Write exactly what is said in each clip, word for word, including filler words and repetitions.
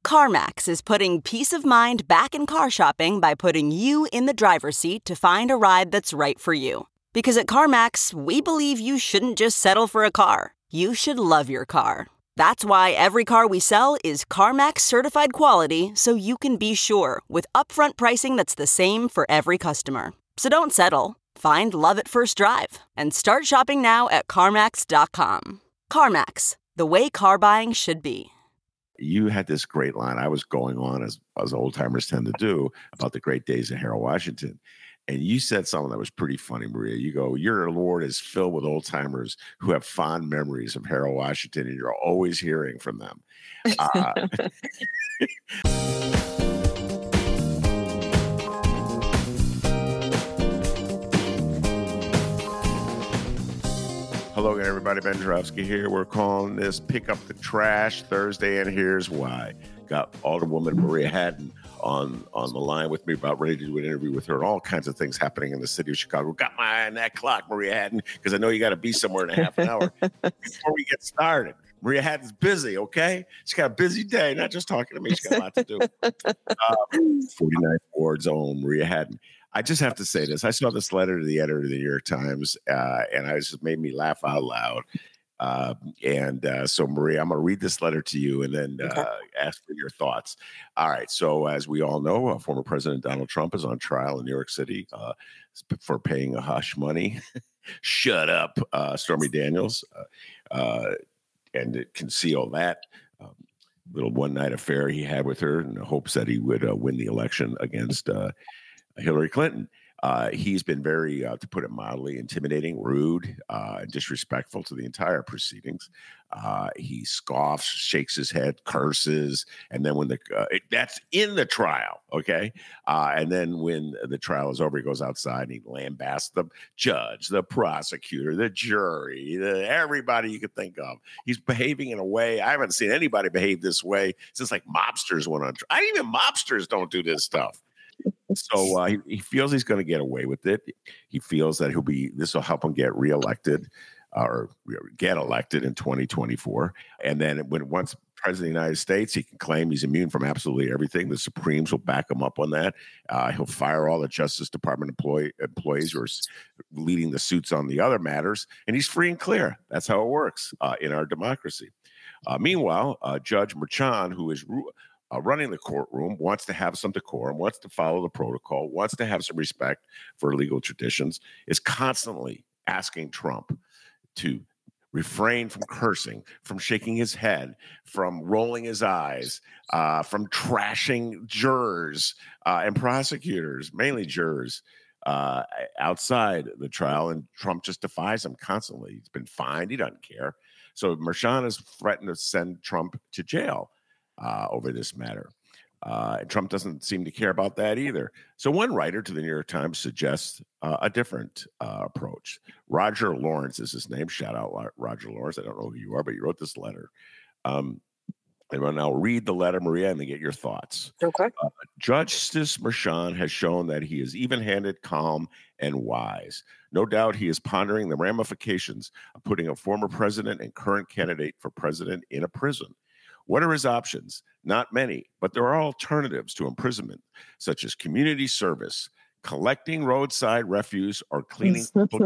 CarMax is putting peace of mind back in car shopping by putting you in the driver's seat to find a ride that's right for you. Because at CarMax, we believe you shouldn't just settle for a car. You should love your car. That's why every car we sell is CarMax certified quality, so you can be sure with upfront pricing that's the same for every customer. So don't settle. Find love at first drive and start shopping now at CarMax dot com. CarMax, the way car buying should be. You had this great line I was going on, as, as old timers tend to do, about the great days of Harold Washington. And you said something that was pretty funny, Maria. You go, your award is filled with old timers who have fond memories of Harold Washington, and you're always hearing from them. Uh, Hello again, everybody. Ben Joravsky here. We're calling this Pick Up the Trash Thursday, and here's why. Got Alderwoman Maria Hadden on, on the line with me, about ready to do an interview with her, and all kinds of things happening in the city of Chicago. Got my eye on that clock, Maria Hadden, because I know you got to be somewhere in a half an hour before we get started. Maria Hadden's busy, okay? She's got a busy day, not just talking to me. She's got a lot to do. Uh, forty-ninth Ward's own Maria Hadden. I just have to say this. I saw this letter to the editor of the New York Times, uh, and it just made me laugh out loud. Uh, and uh, so, Maria, I'm going to read this letter to you and then uh, okay. ask for your thoughts. All right. So, as we all know, uh, former President Donald Trump is on trial in New York City uh, for paying a hush money. Shut up, uh, Stormy Daniels, uh, uh, and conceal that um, little one-night affair he had with her in the hopes that he would uh, win the election against uh, Hillary Clinton. Uh, he's been very, uh, to put it mildly, intimidating, rude, uh, disrespectful to the entire proceedings. Uh, he scoffs, shakes his head, curses, and then when the uh, it, that's in the trial, okay? Uh, and then when the trial is over, he goes outside and he lambasts the judge, the prosecutor, the jury, the, everybody you could think of. He's behaving in a way I haven't seen anybody behave this way since like mobsters went on trial. Even mobsters don't do this stuff. So uh, he, he feels he's going to get away with it. He feels that he'll be, this will help him get reelected uh, or get elected in twenty twenty-four. And then when once president of the United States, he can claim he's immune from absolutely everything. The Supremes will back him up on that. Uh, he'll fire all the Justice Department employee, employees who are leading the suits on the other matters. And he's free and clear. That's how it works uh, in our democracy. Uh, meanwhile, uh, Judge Merchan, who is ru- Uh, running the courtroom, wants to have some decorum, wants to follow the protocol, wants to have some respect for legal traditions, is constantly asking Trump to refrain from cursing, from shaking his head, from rolling his eyes, uh, from trashing jurors uh, and prosecutors, mainly jurors, uh, outside the trial. And Trump just defies him constantly. He's been fined. He doesn't care. So Merchan has threatened to send Trump to jail Uh, over this matter. Uh, Trump doesn't seem to care about that either. So one writer to the New York Times suggests uh, a different uh, approach. Roger Lawrence is his name. Shout out Roger Lawrence. I don't know who you are, but you wrote this letter. Um, and I'll read the letter, Maria, and then get your thoughts. Okay. Uh, Justice Merchan has shown that he is even-handed, calm, and wise. No doubt he is pondering the ramifications of putting a former president and current candidate for president in a prison. What are his options? Not many, but there are alternatives to imprisonment, such as community service, collecting roadside refuse, or cleaning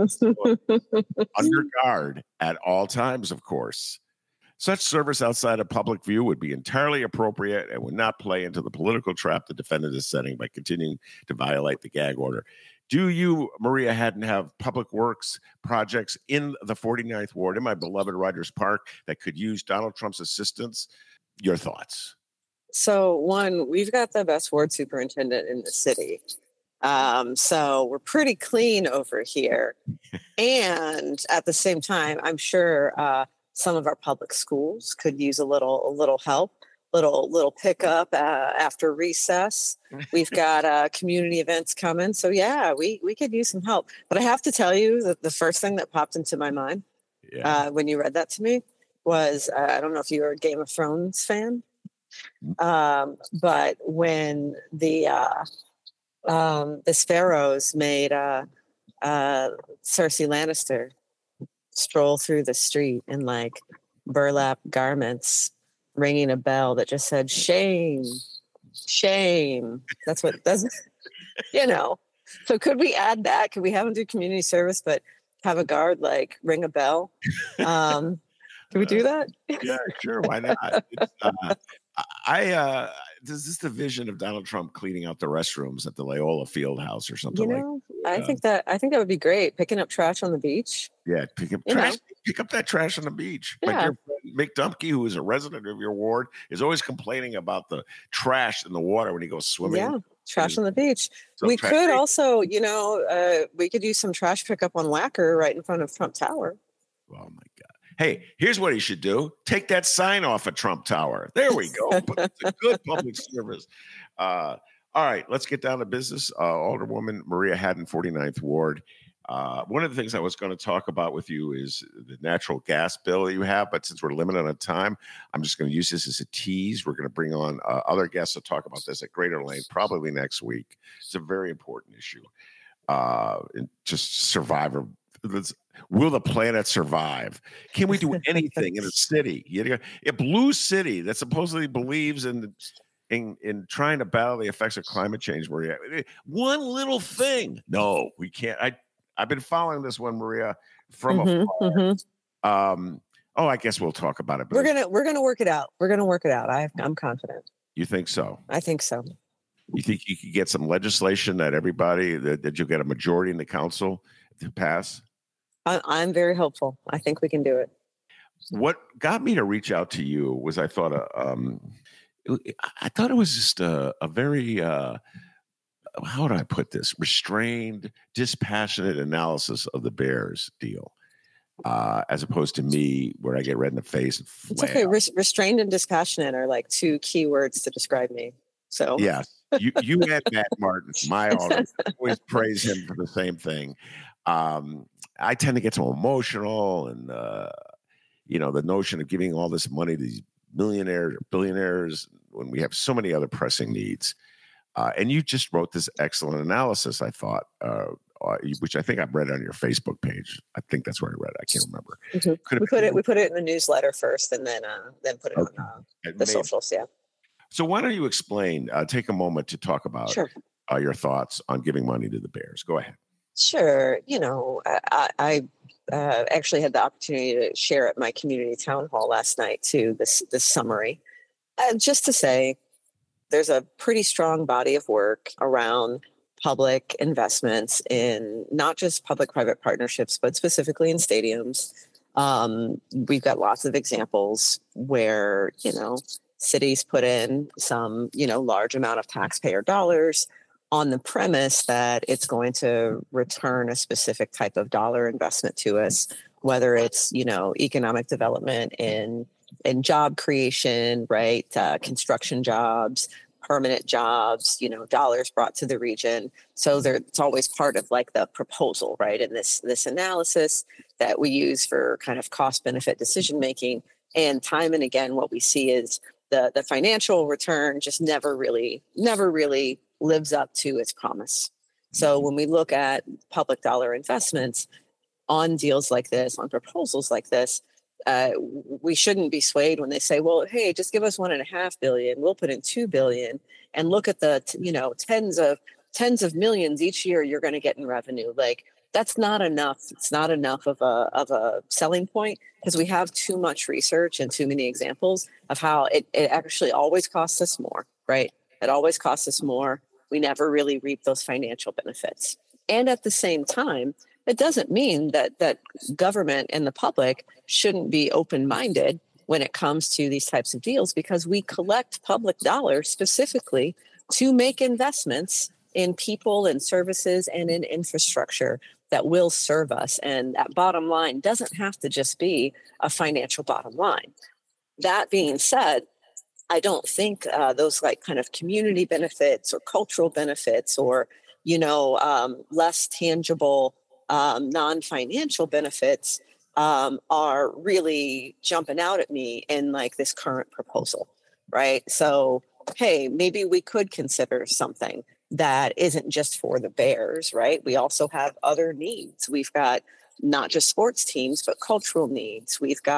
under guard at all times, of course. Such service outside of public view would be entirely appropriate and would not play into the political trap the defendant is setting by continuing to violate the gag order. Do you, Maria Hadden, have public works projects in the forty-ninth Ward, in my beloved Rogers Park, that could use Donald Trump's assistance? Your thoughts? So, one, we've got the best ward superintendent in the city. Um, so we're pretty clean over here. And at the same time, I'm sure uh, some of our public schools could use a little a little help, little little pickup uh, after recess. We've got uh, community events coming. So, yeah, we, we could use some help. But I have to tell you that the first thing that popped into my mind yeah. uh, when you read that to me was, uh, I don't know if you're a Game of Thrones fan, um, but when the uh, um, the Sparrows made uh, uh, Cersei Lannister stroll through the street in like burlap garments ringing a bell that just said shame, shame. That's what that's, you know. So could we add that? Could we have them do community service, but have a guard like ring a bell? Um, can we do that? Yeah, sure. Why not? It's, uh, I uh, is this the vision of Donald Trump cleaning out the restrooms at the Loyola Fieldhouse or something You like? know, Uh, I think that I think that would be great. Picking up trash on the beach. Yeah, pick up You trash. know. Pick up that trash on the beach. My Yeah. dear friend Mick Dumpke, who is a resident of your ward, is always complaining about the trash in the water when he goes swimming. Yeah, trash on the beach. So we trash- could also, you know, uh, we could use some trash pickup on Wacker right in front of Trump Tower. Oh my God. Hey, here's what he should do. Take that sign off of Trump Tower. There we go. It's a good public service. Uh, all right, let's get down to business. Uh, Alderwoman Maria Hadden, forty-ninth Ward. Uh, one of the things I was going to talk about with you is the natural gas bill you have, but since we're limited on time, I'm just going to use this as a tease. We're going to bring on uh, other guests to talk about this at greater length, probably next week. It's a very important issue. Uh, and just survivor. Will the planet survive? Can we do anything in a city? You know, a blue city that supposedly believes in in in trying to battle the effects of climate change, Maria. One little thing. No, we can't. I I've been following this one, Maria, from Mhm, afar. mhm. Um, oh, I guess we'll talk about it. but We're gonna we're gonna work it out. We're gonna work it out. I, I'm confident. You think so? I think so. You think you could get some legislation that everybody that, that you'll get a majority in the council to pass? I, I'm very hopeful. I think we can do it. What got me to reach out to you was I thought uh, um, it- I thought it was just a, a very uh, how do I put this restrained, dispassionate analysis of the Bears deal, uh, as opposed to me where I get red in the face. And It's flat okay. out. Res- restrained and dispassionate are like two key words to describe me. So Yes, you you and Matt Martin, my alder, always praise him for the same thing. Um, I tend to get so emotional, and uh, you know the notion of giving all this money to these millionaires or billionaires when we have so many other pressing needs. Uh, and you just wrote this excellent analysis, I thought, uh, uh, which I think I read on your Facebook page. I think that's where I read it. I can't remember. Mhm. Could we have put been- it we put it in the newsletter first, and then uh, then put it Okay. on uh, it the made- socials. Yeah, So why don't you explain? Uh, take a moment to talk about sure. uh, your thoughts on giving money to the Bears. Go ahead. Sure. You know, I, I uh, actually had the opportunity to share at my community town hall last night too. This this summary, uh, just to say, there's a pretty strong body of work around public investments in not just public-private partnerships, but specifically in stadiums. Um, we've got lots of examples where you know cities put in some you know large amount of taxpayer dollars on the premise that it's going to return a specific type of dollar investment to us, whether it's, you know, economic development in, in job creation, right? Uh, construction jobs, permanent jobs, you know, dollars brought to the region. So there, it's always part of like the proposal, right? And this, this analysis that we use for kind of cost benefit decision making. And time and again, what we see is the, the financial return just never really, never really lives up to its promise. So when we look at public dollar investments on deals like this, on proposals like this, uh, we shouldn't be swayed when they say, well, hey, just give us one and a half billion. We'll put in two billion and look at the, you know, tens of tens of millions each year you're going to get in revenue. Like that's not enough. It's not enough of a, of a selling point because we have too much research and too many examples of how it, it actually always costs us more, right? It always costs us more. We never really reap those financial benefits. And at the same time, it doesn't mean that that government and the public shouldn't be open-minded when it comes to these types of deals because we collect public dollars specifically to make investments in people and services and in infrastructure that will serve us. And that bottom line doesn't have to just be a financial bottom line. That being said, I don't think uh, those like kind of community benefits or cultural benefits or, you know, um, less tangible, um, non-financial benefits um, are really jumping out at me in like this current proposal, right? So, hey, maybe we could consider something that isn't just for the Bears, right? We also have other needs. We've got not just sports teams, but cultural needs. We've got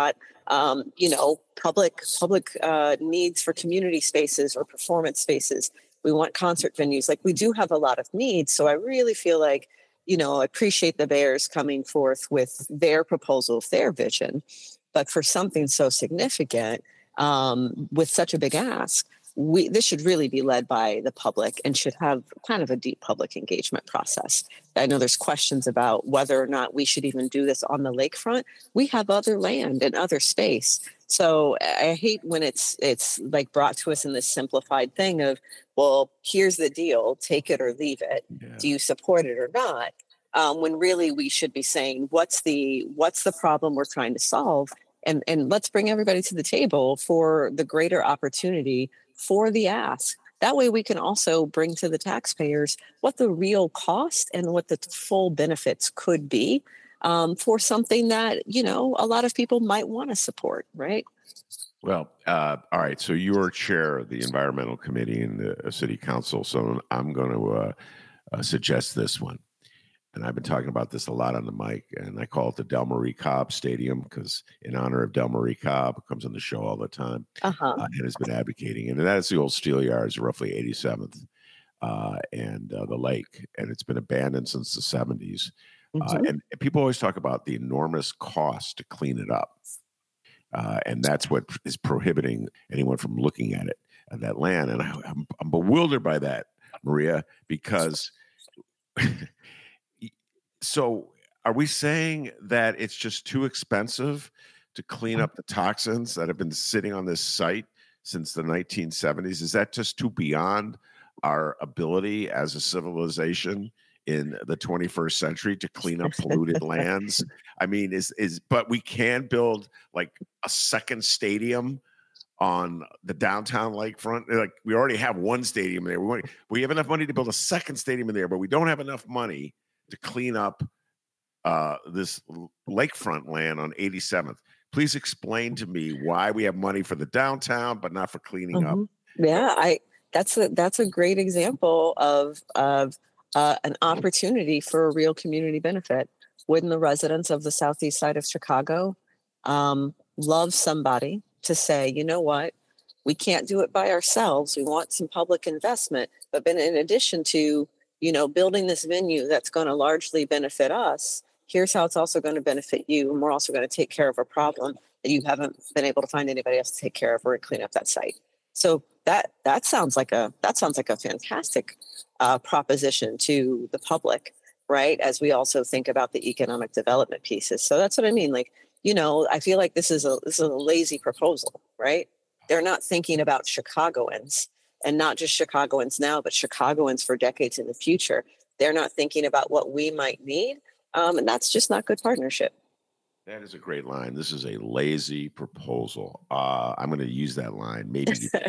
um, you know, public public uh, needs for community spaces or performance spaces. We want concert venues. Like we do have a lot of needs. So I really feel like, you know, I appreciate the Bears coming forth with their proposal, their vision. But for something so significant, um, with such a big ask, we this should really be led by the public and should have kind of a deep public engagement process. I know there's questions about whether or not we should even do this on the lakefront. We have other land and other space. So I hate when it's it's like brought to us in this simplified thing of, well, here's the deal, take it or leave it. Yeah. Do you support it or not? Um, when really we should be saying, what's the what's the problem we're trying to solve? And, and let's bring everybody to the table for the greater opportunity for the ask. That way we can also bring to the taxpayers what the real cost and what the full benefits could be um, for something that, you know, a lot of people might want to support, right? Well, uh, all right. So you're chair of the environmental committee in the city council. So I'm going to uh, uh, suggest this one. And I've been talking about this a lot on the mic, and I call it the Del Marie Cobb Stadium because in honor of Del Marie Cobb, who comes on the show all the time, uh-huh. uh, and has been advocating. And that's the old steel yards, roughly eighty-seventh, uh, and uh, the lake. And it's been abandoned since the seventies. Mm-hmm. Uh, and, and people always talk about the enormous cost to clean it up. Uh, and that's what is prohibiting anyone from looking at it, at that land. And I, I'm, I'm bewildered by that, Maria, because... So are we saying that it's just too expensive to clean up the toxins that have been sitting on this site since the nineteen seventies? Is that just too beyond our ability as a civilization in the twenty-first century to clean up polluted lands? I mean, is is but we can build like a second stadium on the downtown lakefront. Like we already have one stadium there. We want, we have enough money to build a second stadium in there, but we don't have enough money to clean up uh, this lakefront land on eighty-seventh. Please explain to me why we have money for the downtown, but not for cleaning mm-hmm. up. Yeah, I that's a that's a great example of of uh, an opportunity for a real community benefit. Wouldn't the residents of the southeast side of Chicago um, love somebody to say, you know what, we can't do it by ourselves. We want some public investment, but then in addition to you know, building this venue that's going to largely benefit us, here's how it's also going to benefit you. And we're also going to take care of a problem that you haven't been able to find anybody else to take care of or clean up that site. So that that sounds like a that sounds like a fantastic uh, proposition to the public, right? As we also think about the economic development pieces. So that's what I mean. Like, you know, I feel like this is a this is a lazy proposal, right? They're not thinking about Chicagoans. And not just Chicagoans now, but Chicagoans for decades in the future. They're not thinking about what we might need. Um, and that's just not good partnership. That is a great line. This is a lazy proposal. Uh, I'm going to use that line. Maybe.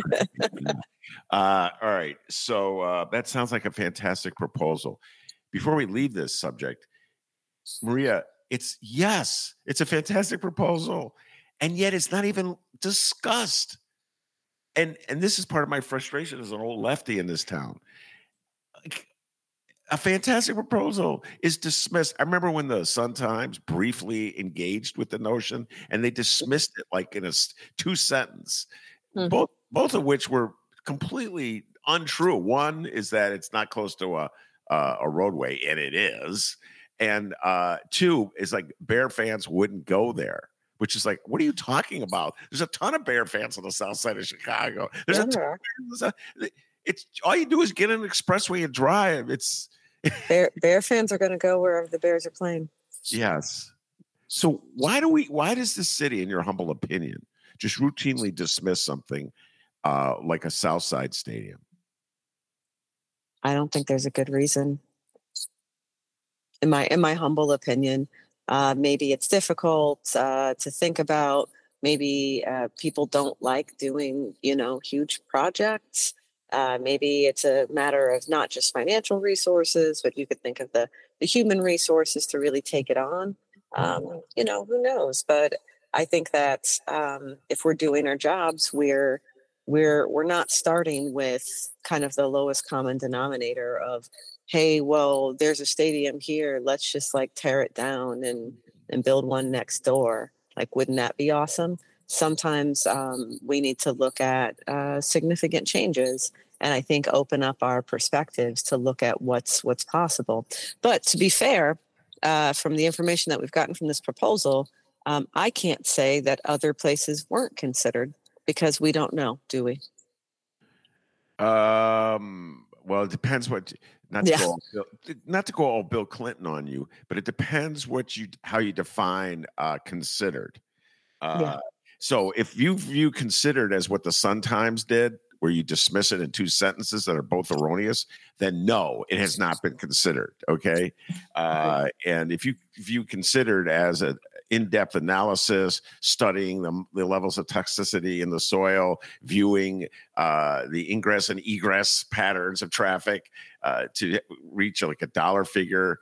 uh, all right. So uh, that sounds like a fantastic proposal. Before we leave this subject, Maria, it's yes, it's a fantastic proposal. And yet it's not even discussed. And and this is part of my frustration as an old lefty in this town. A fantastic proposal is dismissed. I remember when the Sun-Times briefly engaged with the notion, and they dismissed it like in a two sentence, mm-hmm. both both of which were completely untrue. One is that it's not close to a uh, a roadway, and it is. And uh, two is like Bear fans wouldn't go there. Which is like, what are you talking about? There's a ton of Bear fans on the south side of Chicago. There's yeah. a ton of, it's all you do is get an expressway and drive. It's Bear Bear fans are going to go wherever the Bears are playing. Yes. So why do we? Why does the city, in your humble opinion, just routinely dismiss something uh, like a South Side Stadium? I don't think there's a good reason. In my in my humble opinion. Uh, maybe it's difficult uh, to think about. Maybe uh, people don't like doing, you know, huge projects. Uh, maybe it's a matter of not just financial resources, but you could think of the, the human resources to really take it on. Um, you know, who knows? But I think that um, if we're doing our jobs, we're we're we're not starting with kind of the lowest common denominator of, hey, well, there's a stadium here. Let's just like tear it down and, and build one next door. Like, wouldn't that be awesome? sometimes um, we need to look at uh, significant changes, and I think open up our perspectives to look at what's what's possible. But to be fair, uh, from the information that we've gotten from this proposal, um, I can't say that other places weren't considered because we don't know, do we? Um, well, it depends what, not to Yeah. go all Bill, not to go all Bill Clinton on you, but it depends what you, how you define uh, considered. Uh, Yeah. So if you view considered as what the Sun Times did, where you dismiss it in two sentences that are both erroneous, then no, it has not been considered. Okay. Uh, and if you view considered as an in-depth analysis, studying the, the levels of toxicity in the soil, viewing uh, the ingress and egress patterns of traffic uh, to reach like a dollar figure,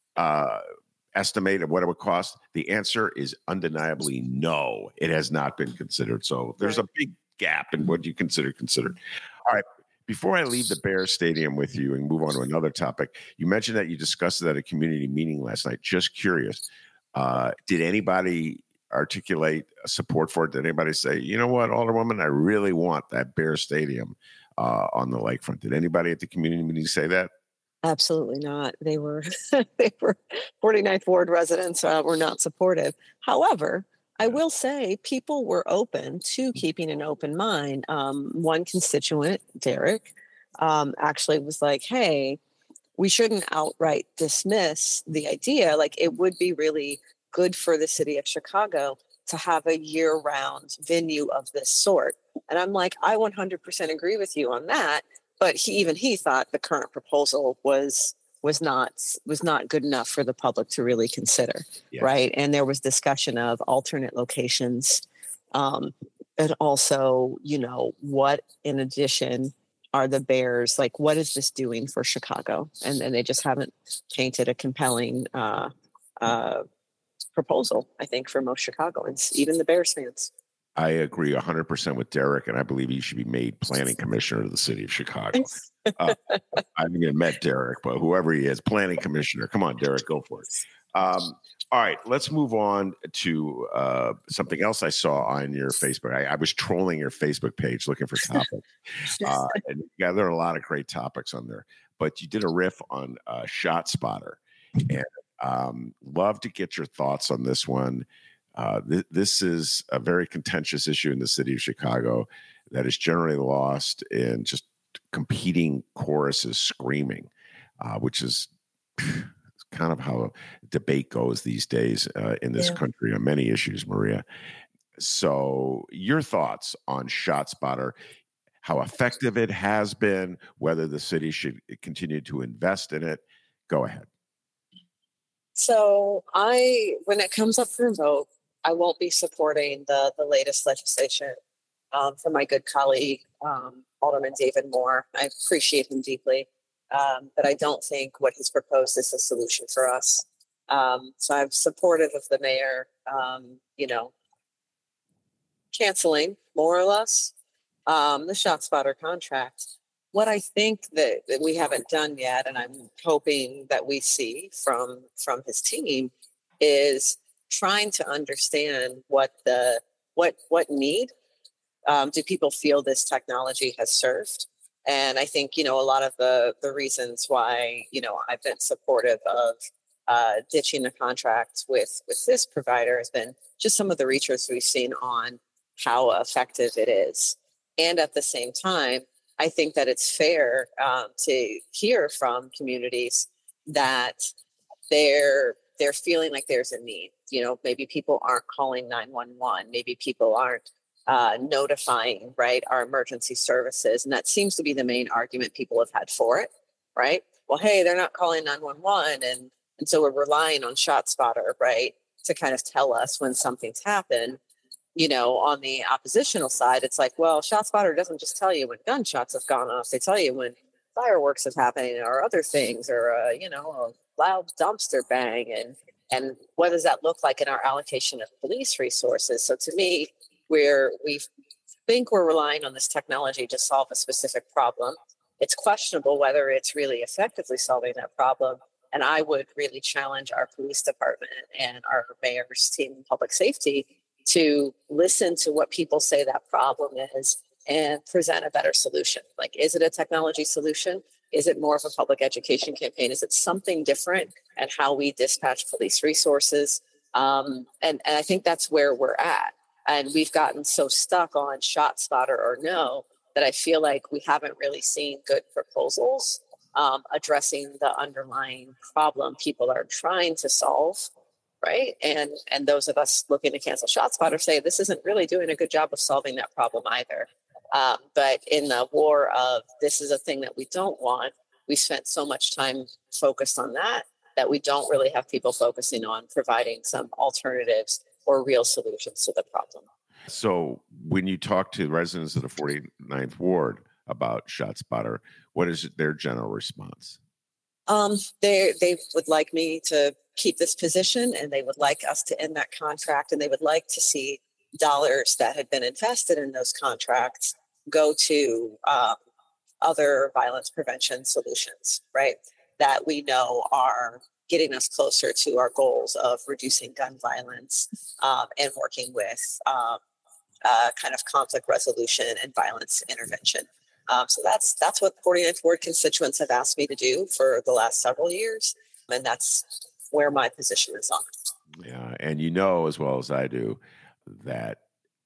uh, estimate of what it would cost, the answer is undeniably no. It has not been considered. So there's a big gap in what you consider considered. All right. Before I leave the Bears Stadium with you and move on to another topic, you mentioned that you discussed it at a community meeting last night. Just curious, uh, did anybody articulate support for it? Did anybody say, you know what, Alderwoman, I really want that Bears Stadium uh, on the lakefront? Did anybody at the community meeting say that? Absolutely not. They were they were forty-ninth Ward residents uh, were not supportive. However, I will say people were open to keeping an open mind. Um, one constituent, Derek, um, actually was like, "Hey, we shouldn't outright dismiss the idea. Like, it would be really good for the city of Chicago to have a year-round venue of this sort." And I'm like, I one hundred percent agree with you on that. But he, even he thought the current proposal was was not was not good enough for the public to really consider, yeah. Right? And there was discussion of alternate locations, um, and also, you know, what in addition are the Bears, like? What is this doing for Chicago? And and they just haven't painted a compelling uh, uh, proposal, I think, for most Chicagoans, even the Bears fans. I agree one hundred percent with Derek, and I believe he should be made planning commissioner of the city of Chicago. Uh, I haven't even met Derek, but whoever he is, planning commissioner. Come on, Derek, go for it. Um, all right, let's move on to uh, something else I saw on your Facebook. I, I was trolling your Facebook page looking for topics. Uh, and yeah, there are a lot of great topics on there, but you did a riff on uh, ShotSpotter. And um, love to get your thoughts on this one. Uh, th- this is a very contentious issue in the city of Chicago that is generally lost in just competing choruses screaming, uh, which is kind of how debate goes these days uh, in this yeah. country on many issues, Maria. So your thoughts on ShotSpotter, how effective it has been, whether the city should continue to invest in it. Go ahead. So I, when it comes up for a vote, I won't be supporting the, the latest legislation um, from my good colleague, um, Alderman David Moore. I appreciate him deeply, um, but I don't think what he's proposed is a solution for us. Um, so I'm supportive of the mayor, um, you know, canceling more or less um, the ShotSpotter contract. What I think that, that we haven't done yet, and I'm hoping that we see from from his team, is trying to understand what the what what need um, do people feel this technology has served. And I think, you know, a lot of the the reasons why, you know, I've been supportive of uh, ditching the contract with with this provider has been just some of the research we've seen on how effective it is. And at the same time, I think that it's fair um, to hear from communities that they're they're feeling like there's a need. You know, maybe people aren't calling nine one one. Maybe people aren't uh, notifying, right, our emergency services. And that seems to be the main argument people have had for it, right? Well, hey, they're not calling nine one one. And, and so we're relying on ShotSpotter, right, to kind of tell us when something's happened. You know, on the oppositional side, it's like, well, ShotSpotter doesn't just tell you when gunshots have gone off. They tell you when fireworks is happening or other things, or, uh, you know, a loud dumpster bang. And and what does that look like in our allocation of police resources? So to me, we're, we think we're relying on this technology to solve a specific problem. It's questionable whether it's really effectively solving that problem. And I would really challenge our police department and our mayor's team in public safety to listen to what people say that problem is and present a better solution. Like, is it a technology solution? Is it more of a public education campaign? Is it something different at how we dispatch police resources? Um, and, and I think that's where we're at. And we've gotten so stuck on ShotSpotter or no that I feel like we haven't really seen good proposals um, addressing the underlying problem people are trying to solve, right? And and those of us looking to cancel ShotSpotter say this isn't really doing a good job of solving that problem either. Um, but in the war of this is a thing that we don't want, we spent so much time focused on that that we don't really have people focusing on providing some alternatives or real solutions to the problem. So when you talk to residents of the forty-ninth Ward about ShotSpotter, what is their general response? Um, they they would like me to keep this position, and they would like us to end that contract, and they would like to see dollars that had been invested in those contracts go to um, other violence prevention solutions, right? That we know are getting us closer to our goals of reducing gun violence um, and working with um, uh, kind of conflict resolution and violence intervention. Um, so that's that's what forty-ninth Ward constituents have asked me to do for the last several years, and that's where my position is on. Yeah, and you know as well as I do that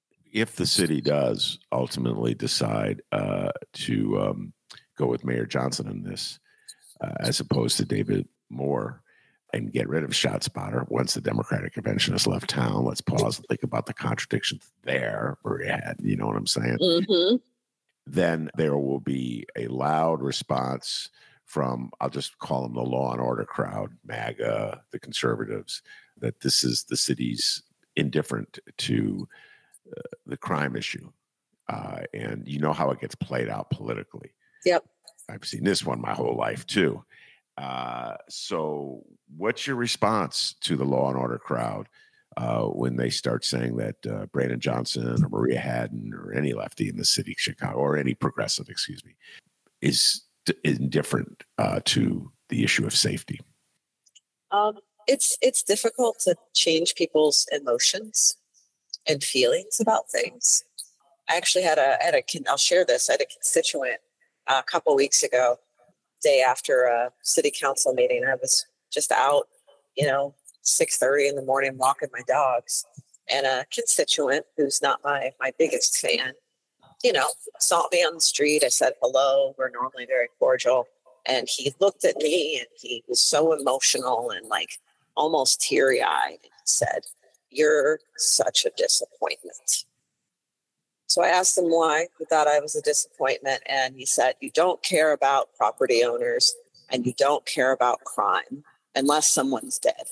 if the city does ultimately decide uh, to um, go with Mayor Johnson in this, uh, as opposed to David Moore, and get rid of ShotSpotter once the Democratic Convention has left town, let's pause and think about the contradictions there, Maria had, you know what I'm saying? Mm-hmm. Then there will be a loud response from, I'll just call them the law and order crowd, MAGA, the conservatives, that this is the city's indifferent to uh, the crime issue. Uh, and you know how it gets played out politically. Yep. I've seen this one my whole life too. Uh, so what's your response to the law and order crowd uh, when they start saying that uh, Brandon Johnson or Maria Hadden or any lefty in the city of Chicago, or any progressive, excuse me, is d- indifferent uh, to the issue of safety? Um, it's it's difficult to change people's emotions and feelings about things. I actually had a had a I'll share this. I had a constituent uh, a couple weeks ago, day after a city council meeting. I was just out, you know, six thirty in the morning walking my dogs, and a constituent who's not my my biggest fan, you know, saw me on the street. I said hello. We're normally very cordial, and he looked at me and he was so emotional and like almost teary eyed. He said, "You're such a disappointment." So I asked him why he thought I was a disappointment. And he said, "You don't care about property owners and you don't care about crime unless someone's dead."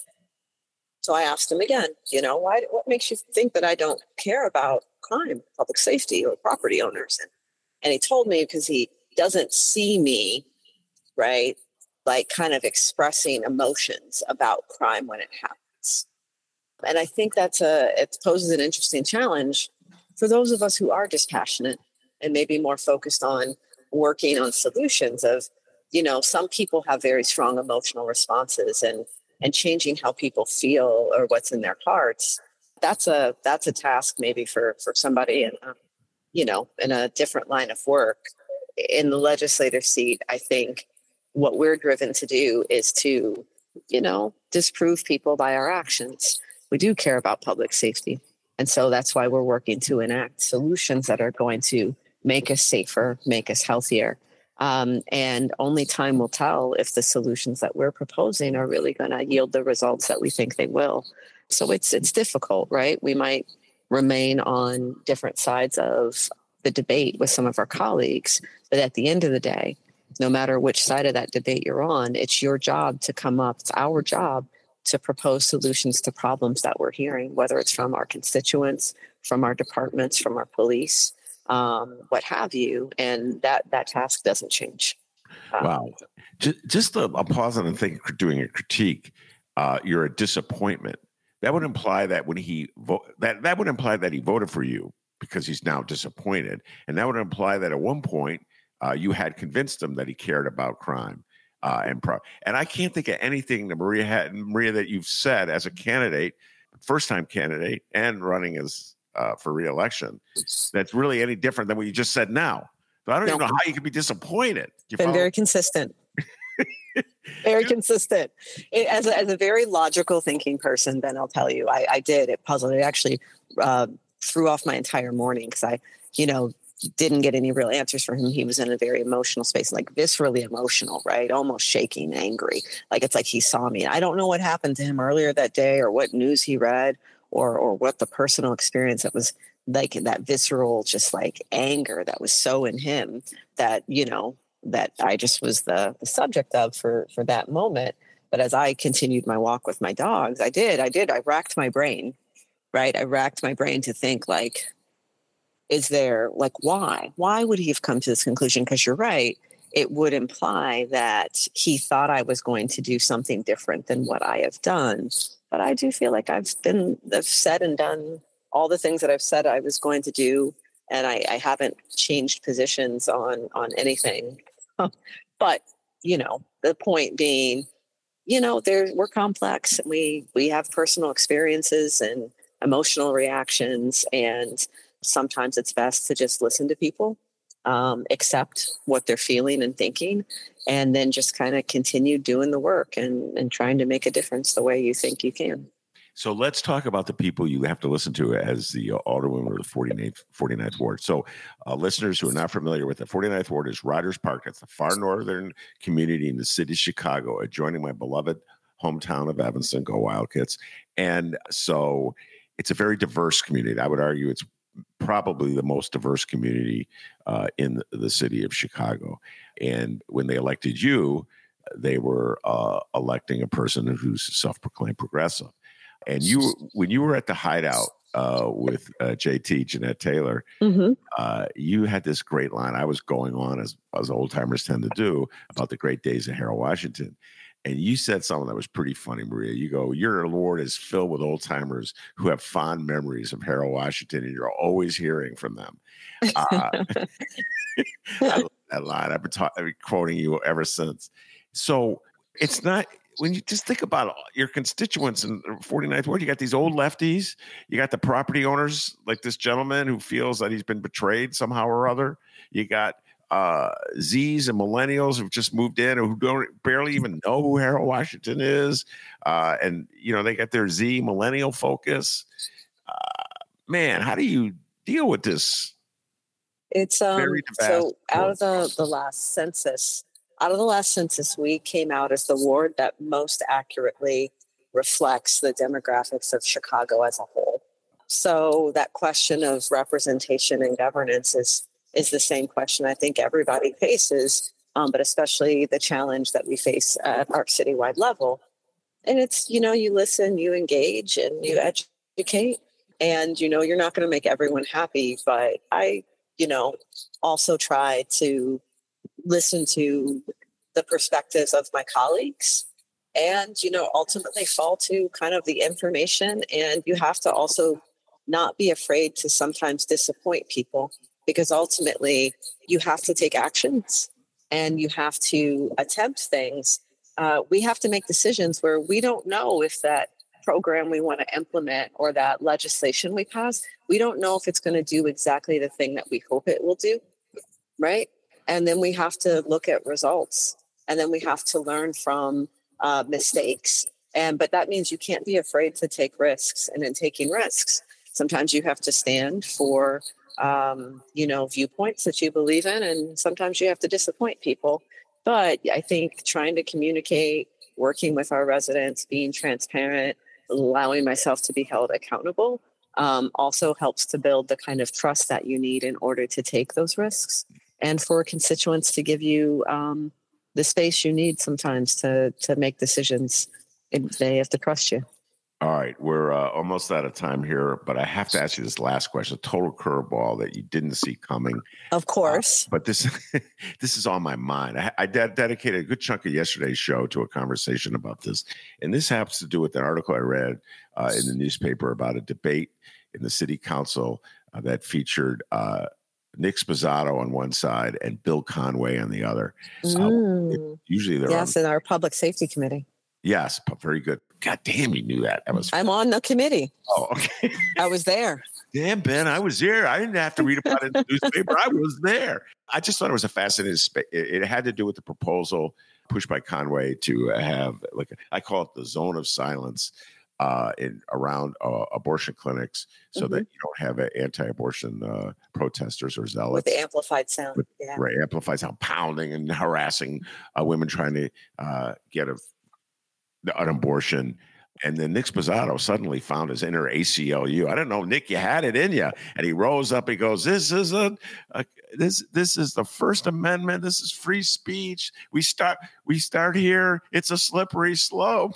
So I asked him again, you know, why, what makes you think that I don't care about crime, public safety, or property owners? And, and he told me because he doesn't see me, right, like kind of expressing emotions about crime when it happens. And I think that's a, it poses an interesting challenge for those of us who are dispassionate and maybe more focused on working on solutions of, you know, some people have very strong emotional responses, and and changing how people feel or what's in their hearts. That's a that's a task maybe for, for somebody in a, you know, in a different line of work. In the legislative seat, I think what we're driven to do is to, you know, disprove people by our actions. We do care about public safety. And so that's why we're working to enact solutions that are going to make us safer, make us healthier. Um, and only time will tell if the solutions that we're proposing are really going to yield the results that we think they will. So it's it's difficult, right? We might remain on different sides of the debate with some of our colleagues, but at the end of the day, no matter which side of that debate you're on, it's your job to come up, it's our job to propose solutions to problems that we're hearing, whether it's from our constituents, from our departments, from our police, um, what have you. And that that task doesn't change. Um, Wow. Just, just a, a pause and think, doing a critique, uh, you're a disappointment. That would imply that when he vo- that that would imply that he voted for you because he's now disappointed, and that would imply that at one point uh, you had convinced him that he cared about crime. Uh, and pro- and I can't think of anything that Maria had, Maria, that you've said as a candidate first-time candidate and running as uh, for re-election, that's really any different than what you just said now. So I don't no. even know how you could be disappointed. You Been follow? very consistent. Very consistent. It, as, a, as a very logical thinking person, then I'll tell you, I, I did. It puzzled. It actually uh, threw off my entire morning because I, you know, didn't get any real answers from him. He was in a very emotional space, like viscerally emotional, right? Almost shaking, angry. Like it's like he saw me. I don't know what happened to him earlier that day or what news he read or or what the personal experience that was like that visceral, just like anger that was so in him that, you know, that I just was the, the subject of for, for that moment. But as I continued my walk with my dogs, I did, I did, I racked my brain, right? I racked my brain to think like, is there like, why, why would he have come to this conclusion? Because you're right. It would imply that he thought I was going to do something different than what I have done. But I do feel like I've been, I've said and done all the things that I've said I was going to do. And I, I haven't changed positions on, on anything. But, you know, the point being, you know, there we're complex and we, we have personal experiences and emotional reactions. And sometimes it's best to just listen to people, um, accept what they're feeling and thinking, and then just kind of continue doing the work and, and trying to make a difference the way you think you can. So let's talk about the people you have to listen to as the uh, Alderwoman of the forty-ninth, forty-ninth Ward. So uh, listeners who are not familiar with the forty-ninth Ward is Riders Park. That's the far northern community in the city of Chicago, adjoining my beloved hometown of Evanston. Go Wildcats. And so it's a very diverse community. I would argue it's probably the most diverse community uh, in the, the city of Chicago. And when they elected you, they were uh, electing a person who's self-proclaimed progressive. And you, when you were at the Hideout uh, with uh, J T, Jeanette Taylor, mm-hmm. uh, you had this great line. I was going on, as, as old timers tend to do, about the great days of Harold Washington. And you said something that was pretty funny, Maria. You go, your award is filled with old timers who have fond memories of Harold Washington, and you're always hearing from them. Uh, I love that line. I've been, ta- I've been quoting you ever since. So it's not, when you just think about your constituents in the forty-ninth Ward, you got these old lefties, you got the property owners like this gentleman who feels that he's been betrayed somehow or other. You got uh, Z's and millennials who've just moved in and who don't barely even know who Harold Washington is. Uh, and, you know, they got their Z millennial focus. Uh, man, how do you deal with this? It's um, so out of the, the last census, out of the last census, we came out as the ward that most accurately reflects the demographics of Chicago as a whole. So that question of representation and governance is is the same question I think everybody faces, um, but especially the challenge that we face at our citywide level. And it's, you know, you listen, you engage, and you educate, and, you know, you're not going to make everyone happy, but I, you know, also try to listen to the perspectives of my colleagues and, you know, ultimately fall to kind of the information. And you have to also not be afraid to sometimes disappoint people, because ultimately you have to take actions and you have to attempt things. Uh, we have to make decisions where we don't know if that program we want to implement or that legislation we pass, we don't know if it's going to do exactly the thing that we hope it will do, right? And then we have to look at results, and then we have to learn from uh, mistakes. And but that means you can't be afraid to take risks. And in taking risks, sometimes you have to stand for um, you know, viewpoints that you believe in, and sometimes you have to disappoint people. But I think trying to communicate, working with our residents, being transparent, allowing myself to be held accountable, um, also helps to build the kind of trust that you need in order to take those risks, and for constituents to give you um, the space you need sometimes to to make decisions. They have to trust you. All right, we're uh, almost out of time here, but I have to ask you this last question, a total curveball that you didn't see coming. Of course. Uh, but this this is on my mind. I, I de- dedicated a good chunk of yesterday's show to a conversation about this. And this happens to do with an article I read uh, in the newspaper about a debate in the city council uh, that featured uh, Nick Spozzato on one side and Bill Conway on the other. Mm. Uh, it, usually they're Yes, on, in our public safety committee. Yes, very good. God damn, you knew that. That was. I'm on the committee. Oh, okay. I was there. Damn, Ben, I was there. I didn't have to read about it in the newspaper. I was there. I just thought it was a fascinating space. It had to do with the proposal pushed by Conway to have, like, I call it the zone of silence uh, in around uh, abortion clinics, so mm-hmm. that you don't have anti-abortion uh, protesters or zealots with the amplified sound. With, yeah. Right, amplified sound, pounding and harassing uh, women trying to uh, get a, an abortion. And then Nick Sposato suddenly found his inner A C L U. I don't know, Nick, you had it in you. And he rose up. He goes, "This is a, a this this is the First Amendment. This is free speech. We start we start here. It's a slippery slope."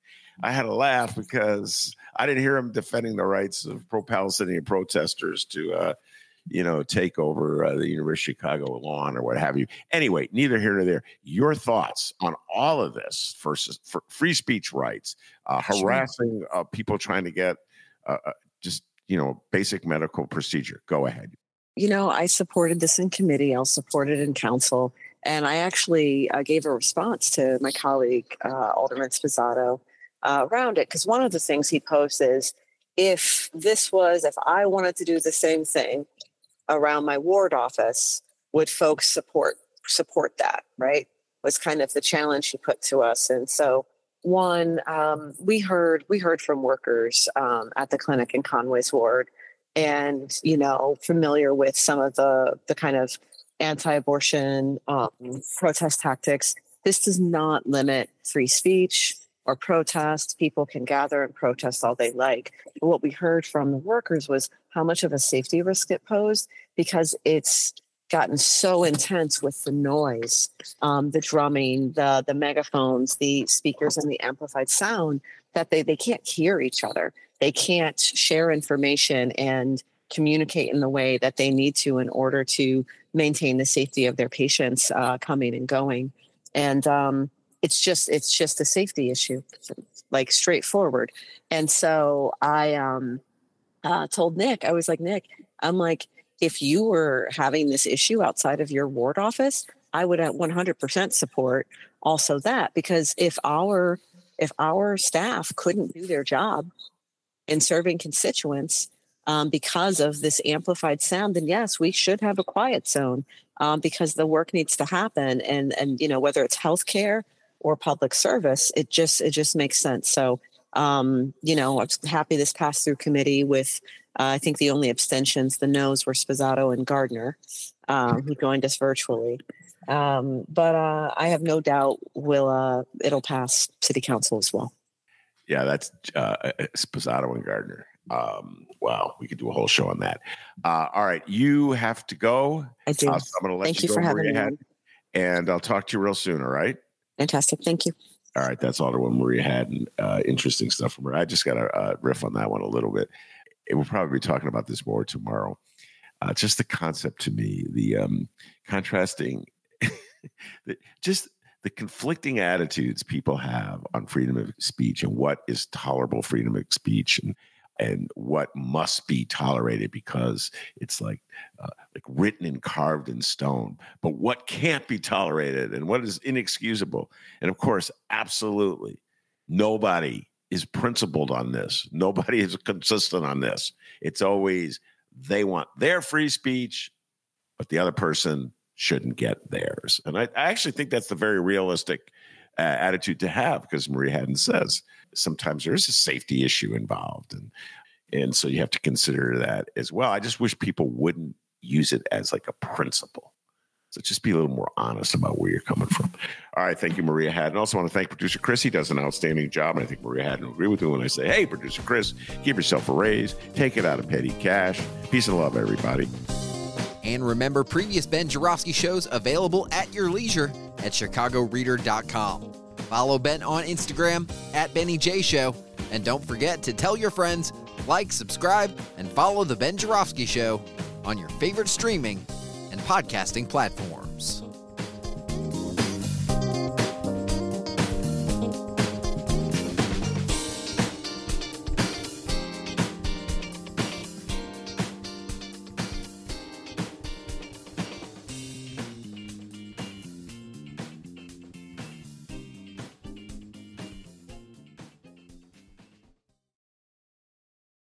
I had to laugh because I didn't hear him defending the rights of pro-Palestinian protesters to, uh, you know, take over uh, the University of Chicago lawn or what have you. Anyway, neither here nor there. Your thoughts on all of this versus for free speech rights, uh, harassing uh, people trying to get uh, just, you know, basic medical procedure. Go ahead. You know, I supported this in committee. I'll support it in council. And I actually uh, gave a response to my colleague, uh, Alderman Sposato, uh, around it. Because one of the things he posed is, if this was, if I wanted to do the same thing around my ward office, would folks support support that, right? Was kind of the challenge he put to us. And so one, um, we heard we heard from workers um, at the clinic in Conway's ward, and, you know, familiar with some of the the kind of anti-abortion um, protest tactics. This does not limit free speech or protest. People can gather and protest all they like. But what we heard from the workers was how much of a safety risk it posed, because it's gotten so intense with the noise, um, the drumming, the the megaphones, the speakers, and the amplified sound, that they, they can't hear each other. They can't share information and communicate in the way that they need to in order to maintain the safety of their patients uh, coming and going. And um, it's just it's just a safety issue, like straightforward. And so I um, uh, told Nick, I was like, Nick, I'm like, if you were having this issue outside of your ward office, I would at one hundred percent support also that, because if our if our staff couldn't do their job in serving constituents um, because of this amplified sound, then yes, we should have a quiet zone um, because the work needs to happen. And and you know, whether it's healthcare or public service, it just it just makes sense. So um, you know, I'm happy this passed through committee with. Uh, I think the only abstentions, the no's, were Sposato and Gardner, um, who joined us virtually. Um, but uh, I have no doubt will uh, it'll pass city council as well. Yeah, that's uh, Sposato and Gardner. Um, wow, we could do a whole show on that. Uh, all right, you have to go. I do. Uh, so I'm going to let Thank you, you go for having me. And I'll talk to you real soon, all right? Fantastic. Thank you. All right, that's Alderwoman Maria Hadden. Uh, interesting stuff from her. I just got to uh, riff on that one a little bit. It will probably be talking about this more tomorrow. Uh, just the concept to me, the um, contrasting, the, just the conflicting attitudes people have on freedom of speech and what is tolerable freedom of speech and and what must be tolerated because it's like uh, like written and carved in stone. But what can't be tolerated and what is inexcusable. And of course, absolutely nobody is principled on this. Nobody is consistent on this. It's always they want their free speech, but the other person shouldn't get theirs. And I, I actually think that's the very realistic uh, attitude to have, because Maria Hadden says sometimes there is a safety issue involved. And, and so you have to consider that as well. I just wish people wouldn't use it as like a principle. So just be a little more honest about where you're coming from. All right. Thank you, Maria Hadden. Also want to thank producer Chris. He does an outstanding job. And I think Maria Hadden will agree with me when I say, hey, producer Chris, give yourself a raise. Take it out of petty cash. Peace and love, everybody. And remember, previous Ben Joravsky shows available at your leisure at chicago reader dot com. Follow Ben on Instagram at Benny J Show. And don't forget to tell your friends, like, subscribe, and follow The Ben Joravsky Show on your favorite streaming and podcasting platforms.